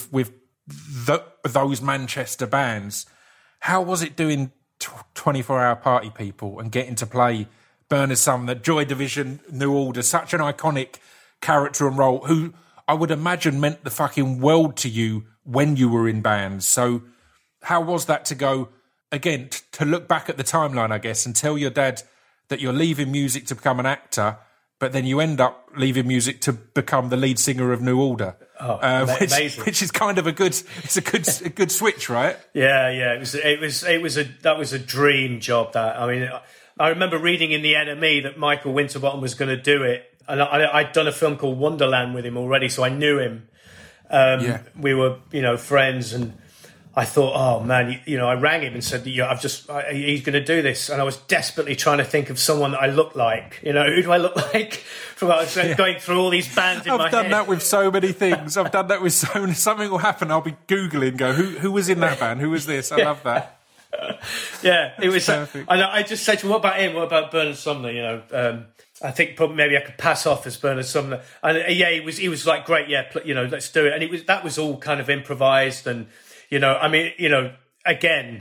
those Manchester bands, how was it doing 24-hour Party People and getting to play Bernard Sumner, Joy Division, New Order, such an iconic character and role, who I would imagine meant the fucking world to you when you were in bands. So how was that to go, again, to look back at the timeline, I guess, and tell your dad that you're leaving music to become an actor, but then you end up leaving music to become the lead singer of New Order? Amazing. Which is kind of a good switch, right? Yeah. That was a dream job. That, I mean, I remember reading in the NME that Michael Winterbottom was going to do it, and I'd done a film called Wonderland with him already, so I knew him. We were, friends, and I thought, oh man, I rang him and said, he's going to do this, and I was desperately trying to think of someone that I look like. Who do I look like? Going through all these bands in my head. I've done that with so many things. I've done that with something will happen. I'll be googling, go, who was in that band? Who was this? I love that. Yeah, it was perfect. And I just said to him, what about him? What about Bernard Sumner? I think probably maybe I could pass off as Bernard Sumner. And he was like, great, let's do it. And that was all kind of improvised. And, again,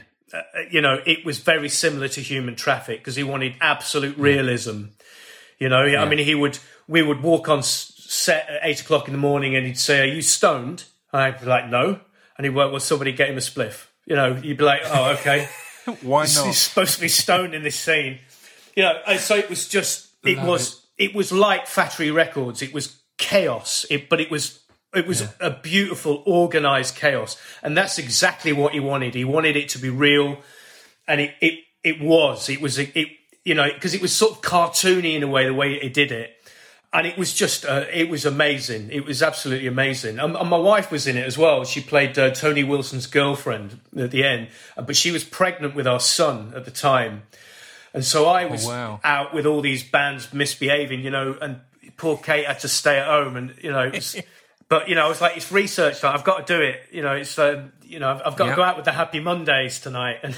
it was very similar to Human Traffic because he wanted absolute realism. I mean, we would walk on set at 8 o'clock in the morning and he'd say, "Are you stoned?" I'd be like, "No." And he'd be like, "Well, somebody get him a spliff." You'd be like, "Oh, okay." Why not? He's supposed to be stoned in this scene. And so it was just, it was like Factory Records. It was chaos, but it was a beautiful, organised chaos. And that's exactly what he wanted. He wanted it to be real. And it was because it was sort of cartoony in a way, the way he did it. And it was just, it was amazing. It was absolutely amazing. And my wife was in it as well. She played Tony Wilson's girlfriend at the end. But she was pregnant with our son at the time. And so I was out with all these bands misbehaving, and poor Kate had to stay at home. And, it was, but, I was like, it's research time. I've got to do it. It's, I've got to go out with the Happy Mondays tonight. And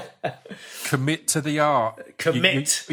commit to the art. Commit.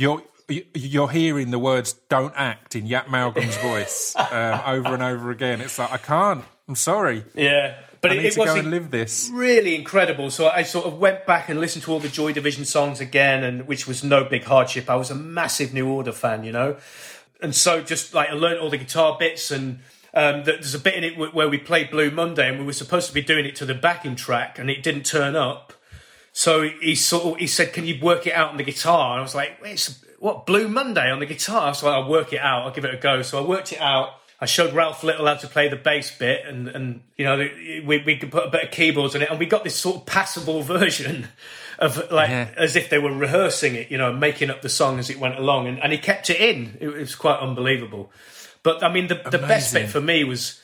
You're hearing the words "don't act" in Yap Malcolm's voice over and over again. It's like, I can't. I'm sorry. Yeah. But it was go and live this. Really incredible. So I sort of went back and listened to all the Joy Division songs again, and which was no big hardship. I was a massive New Order fan, And so just like I learned all the guitar bits, and there's a bit in it where we played Blue Monday, and we were supposed to be doing it to the backing track, and it didn't turn up. So he said, "Can you work it out on the guitar?" And I was like, "What, Blue Monday on the guitar?" I was like, "I'll work it out. I'll give it a go." So I worked it out. I showed Ralph Little how to play the bass bit, and we could put a bit of keyboards on it, and we got this sort of passable version of as if they were rehearsing it, making up the song as it went along, and he kept it in. It was quite unbelievable. But I mean, the best bit for me was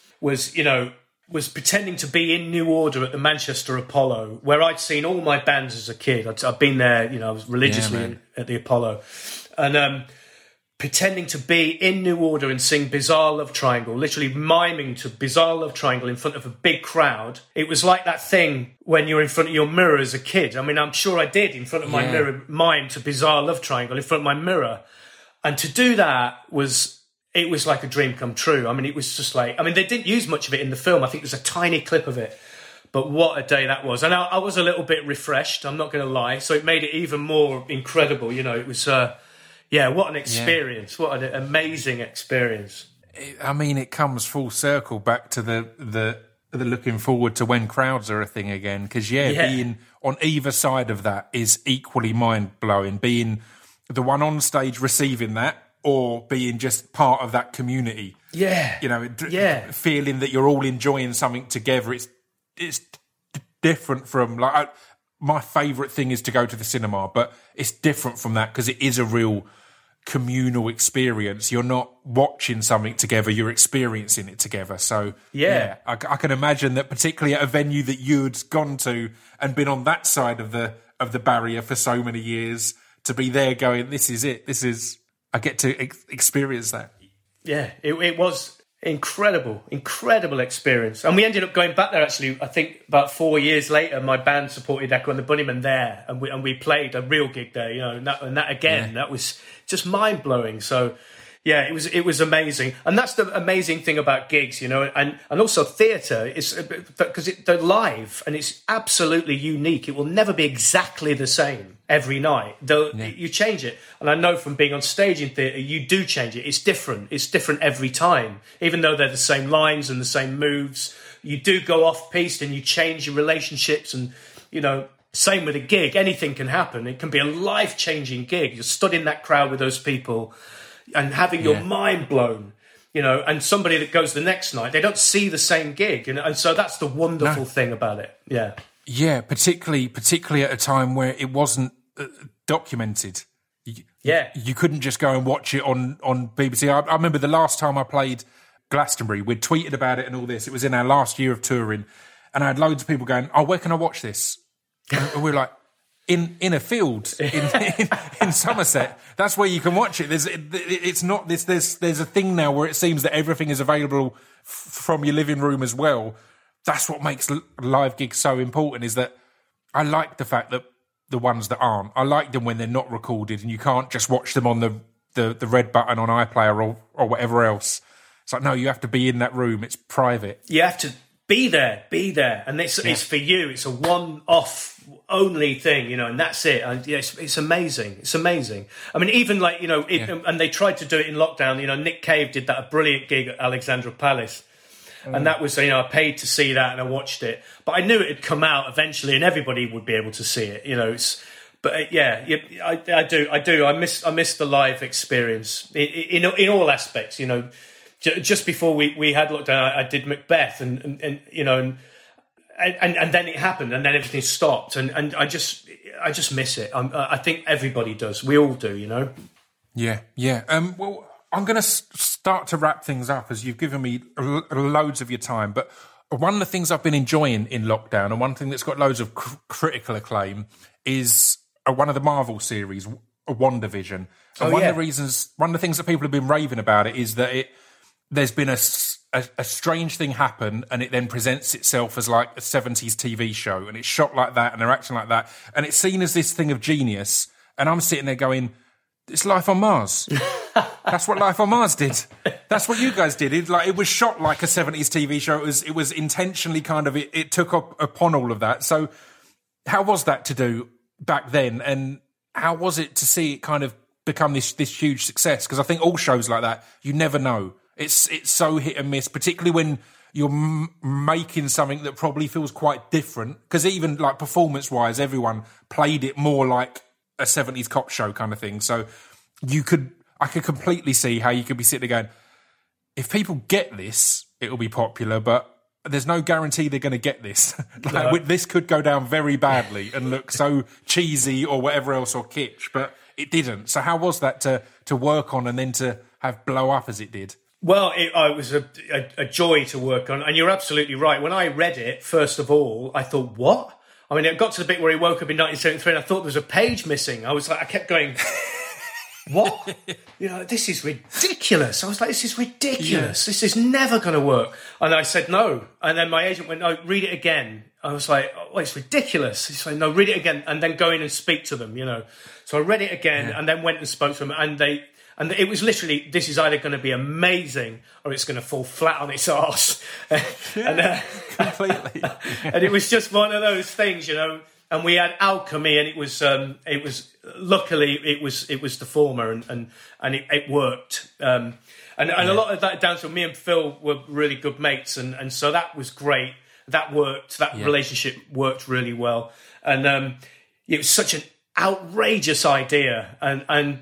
pretending to be in New Order at the Manchester Apollo, where I'd seen all my bands as a kid. I'd been there, I was religiously at the Apollo, and pretending to be in New Order and sing Bizarre Love Triangle, literally miming to Bizarre Love Triangle in front of a big crowd. It was like that thing when you're in front of your mirror as a kid. I mean, I'm sure I did in front of my mirror, mime to Bizarre Love Triangle in front of my mirror. And to do that was like a dream come true. I mean, it was just like, they didn't use much of it in the film. I think there's a tiny clip of it. But what a day that was. And I was a little bit refreshed, I'm not going to lie. So it made it even more incredible. It was... what an experience. What an amazing experience. It comes full circle back to the looking forward to when crowds are a thing again. Because, being on either side of that is equally mind-blowing. Being the one on stage receiving that or being just part of that community. Yeah. Feeling that you're all enjoying something together. It's different from... my favourite thing is to go to the cinema, but it's different from that because it is a real communal experience. You're not watching something together, you're experiencing it together. So, I can imagine that particularly at a venue that you'd gone to and been on that side of the barrier for so many years, to be there going, this is it. I get to experience that. Yeah, it was... incredible experience. And we ended up going back there, actually, I think about 4 years later. My band supported Echo and the Bunnymen there, and we played a real gig there, and that again, that was just mind-blowing. So it was amazing. And that's the amazing thing about gigs, and also theatre, is because they're live and it's absolutely unique. It will never be exactly the same every night. You change it. And I know from being on stage in theatre, you do change it. It's different. It's different every time. Even though they're the same lines and the same moves, you do go off-piste and you change your relationships. And, same with a gig. Anything can happen. It can be a life-changing gig. You're stood in that crowd with those people and having your mind blown. And somebody that goes the next night, they don't see the same gig. And so that's the wonderful thing about it. Yeah. Yeah, particularly at a time where it wasn't documented. You couldn't just go and watch it on BBC. I remember the last time I played Glastonbury, we'd tweeted about it and all this. It was in our last year of touring, and I had loads of people going, "Oh, where can I watch this?" And we were like, in a field in Somerset. That's where you can watch it. It's not this. There's a thing now where it seems that everything is available from your living room as well. That's what makes live gigs so important, is that I like the fact that the ones that aren't, I like them when they're not recorded and you can't just watch them on the red button on iPlayer or whatever else. It's like, no, you have to be in that room. It's private. You have to be there, and it's for you. It's a one-off only thing, and that's it. And it's amazing. It's amazing. I mean, even like and they tried to do it in lockdown. Nick Cave did a brilliant gig at Alexandra Palace, and that was I paid to see that and I watched it, but I knew it had come out eventually and everybody would be able to see it. I do. I miss the live experience in all aspects. Just before we had lockdown, I did Macbeth, and then it happened, and then everything stopped, and I just miss it. I think everybody does. We all do, Yeah. Well, I'm going to start to wrap things up as you've given me loads of your time. But one of the things I've been enjoying in lockdown, and one thing that's got loads of critical acclaim, is one of the Marvel series, WandaVision. And one of the things that people have been raving about it is that there's been a strange thing happen, and it then presents itself as like a 70s TV show, and it's shot like that, and they're acting like that, and it's seen as this thing of genius. And I'm sitting there going, it's Life on Mars. That's what Life on Mars did. That's what you guys did. It was shot like a 70s TV show. It was intentionally kind of, it took up upon all of that. So how was that to do back then? And how was it to see it kind of become this huge success? Because I think all shows like that, you never know. It's so hit and miss, particularly when you're making something that probably feels quite different. Because even like performance-wise, everyone played it more like a 70s cop show kind of thing. So I could completely see how you could be sitting there going, if people get this, it'll be popular, but there's no guarantee they're going to get this. This could go down very badly and look so cheesy or whatever else, or kitsch, but it didn't. So how was that to work on and then to have blow up as it did? Well, it was a joy to work on, and you're absolutely right. When I read it, first of all, I thought, what? I mean, it got to the bit where he woke up in 1973 and I thought there was a page missing. I kept going, what? This is ridiculous. I was like, this is ridiculous. Yeah. This is never going to work. And I said, no. And then my agent went, no, read it again. I was like, oh, it's ridiculous. He's like, no, read it again and then go in and speak to them, So I read it again and then went and spoke to them, and it was literally, this is either going to be amazing or it's going to fall flat on its arse. Completely. And it was just one of those things, And we had alchemy, and it was luckily it was the former, and it worked. And a lot of that down to me and Phil were really good mates, and so that was great. That worked. That relationship worked really well, and it was such an outrageous idea, and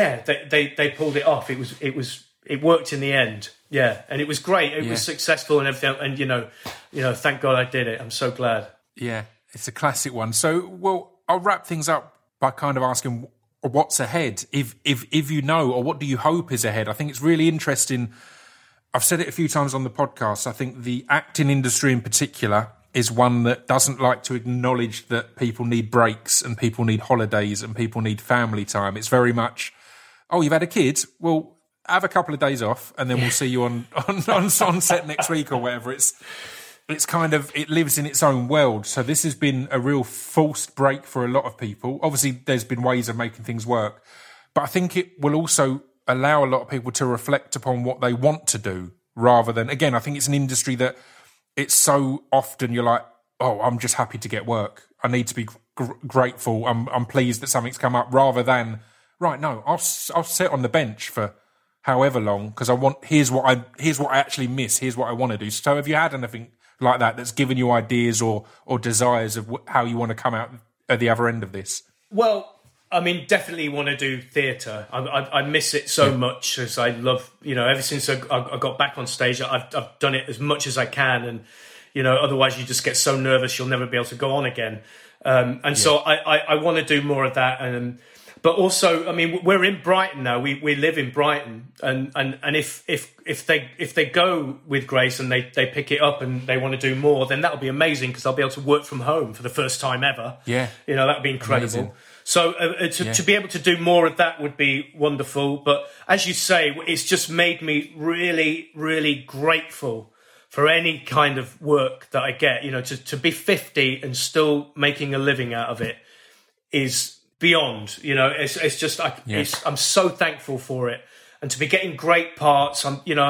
they pulled it off. It worked in the end. Yeah, and it was great. It was successful and everything. And thank God I did it. I'm so glad. Yeah, it's a classic one. So, well, I'll wrap things up by kind of asking what's ahead, if you know, or what do you hope is ahead? I think it's really interesting. I've said it a few times on the podcast. I think the acting industry in particular is one that doesn't like to acknowledge that people need breaks and people need holidays and people need family time. It's very much, oh, you've had a kid? Well, have a couple of days off and then we'll see you on set next week or whatever. It's kind of, it lives in its own world. So this has been a real forced break for a lot of people. Obviously, there's been ways of making things work. But I think it will also allow a lot of people to reflect upon what they want to do rather than, again, I think it's an industry that it's so often you're like, oh, I'm just happy to get work. I need to be grateful. I'm pleased that something's come up rather than, right, no, I'll sit on the bench for however long because here's what I actually miss. Here's what I want to do. So have you had anything like that that's given you ideas or desires of how you want to come out at the other end of this? Well, I mean, definitely want to do theatre. I miss it so much as I love, ever since I got back on stage, I've done it as much as I can. And, otherwise you just get so nervous you'll never be able to go on again. So I want to do more of that. But also, I mean, we're in Brighton now. We live in Brighton, and if they go with Grace and they pick it up and they want to do more, then that'll be amazing because I'll be able to work from home for the first time ever. Yeah, that'd be incredible. Amazing. So to be able to do more of that would be wonderful. But as you say, it's just made me really, really grateful for any kind of work that I get. To be 50 and still making a living out of it is beyond. It's just I'm so thankful for it, and to be getting great parts. I'm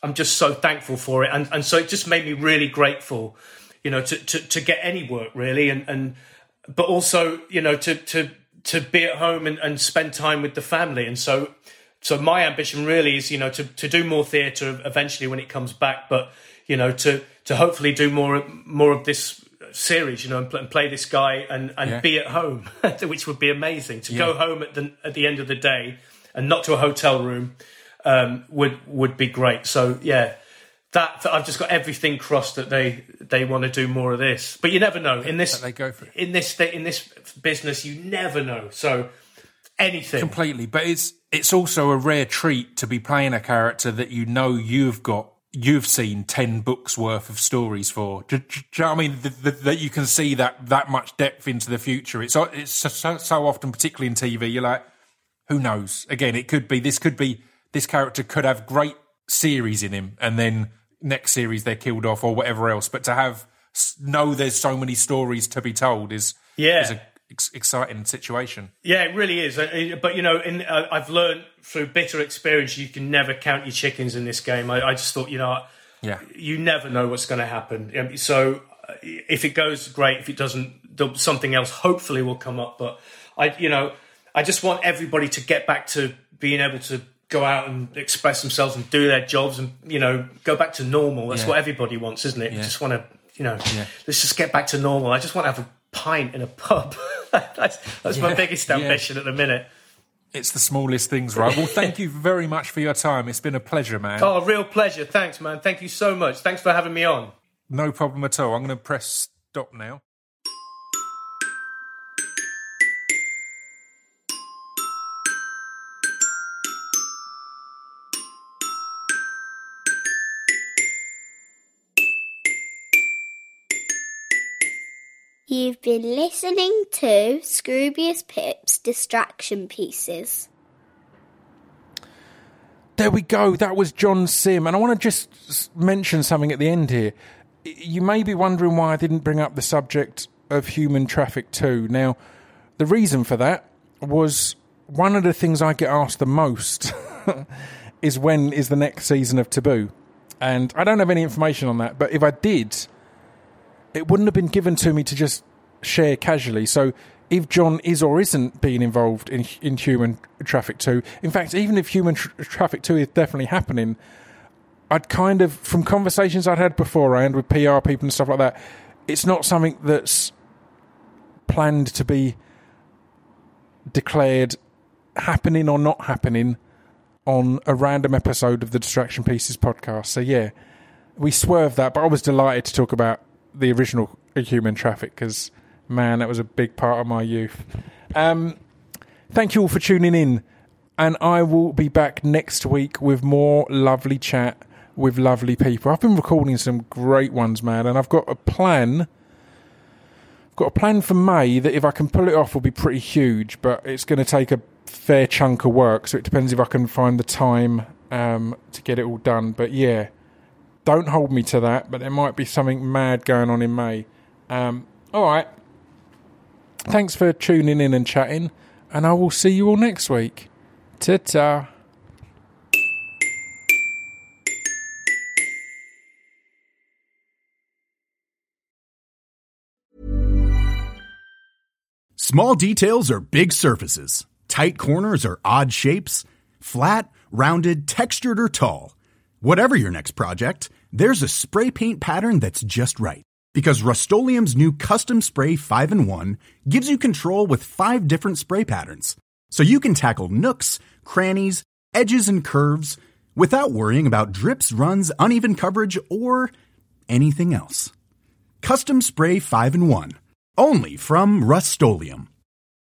I'm just so thankful for it, and so it just made me really grateful, you know, to get any work really, and but also, you know, to be at home and spend time with the family. And so my ambition really is, you know, to do more theatre eventually when it comes back, but, you know, to hopefully do more of this series, you know, and play this guy and be at home, which would be amazing. To go home at the end of the day and not to a hotel room would be great. So yeah, that I've just got everything crossed that they want to do more of this. But you never know. In this, they go for it. In this business, you never know. So anything completely. But it's also a rare treat to be playing a character that you know you've seen 10 books worth of stories for. Do you know what I mean? That you can see that much depth into the future. It's so often, particularly in TV, you're like, who knows? Again, this character could have great series in him, and then next series they're killed off or whatever else. But to know there's so many stories to be told is a exciting situation. Yeah, it really is. But, you know, I've learned through bitter experience, you can never count your chickens in this game. I just thought, you know, you never know what's going to happen. So if it goes, great. If it doesn't, something else hopefully will come up. But I just want everybody to get back to being able to go out and express themselves and do their jobs and, you know, go back to normal. That's what everybody wants, isn't it? You just want to, you know, let's just get back to normal. I just want to have a pint in a pub. That's my biggest ambition at the minute. It's the smallest things, right? Well, thank you very much for your time. It's been a pleasure, man. Oh, real pleasure. Thanks, man. Thank you so much. Thanks for having me on. No problem at all. I'm going to press stop now. You've been listening to Scroobius Pip's Distraction Pieces. There we go. That was John Simm. And I want to just mention something at the end here. You may be wondering why I didn't bring up the subject of Human Traffic 2. Now, the reason for that was one of the things I get asked the most is when is the next season of Taboo? And I don't have any information on that, but if I did, it wouldn't have been given to me to just share casually. So if John is or isn't being involved in Human Traffic 2, in fact, even if Human Traffic 2 is definitely happening, I'd kind of, from conversations I'd had beforehand with PR people and stuff like that, it's not something that's planned to be declared happening or not happening on a random episode of the Distraction Pieces podcast. So yeah, we swerved that, but I was delighted to talk about the original Human Traffic because, man, that was a big part of my youth. Thank you all for tuning in, and I will be back next week with more lovely chat with lovely people. I've been recording some great ones, man, and I've got a plan. I've got a plan for May that if I can pull it off will be pretty huge, but it's going to take a fair chunk of work, so it depends if I can find the time to get it all done. But yeah, don't hold me to that, but there might be something mad going on in May. All right. Thanks for tuning in and chatting, and I will see you all next week. Ta-ta. Small details are big surfaces. Tight corners are odd shapes. Flat, rounded, textured, or tall. Whatever your next project, there's a spray paint pattern that's just right. Because Rust-Oleum's new Custom Spray 5-in-1 gives you control with 5 different spray patterns. So you can tackle nooks, crannies, edges, and curves without worrying about drips, runs, uneven coverage, or anything else. Custom Spray 5-in-1. Only from Rust-Oleum.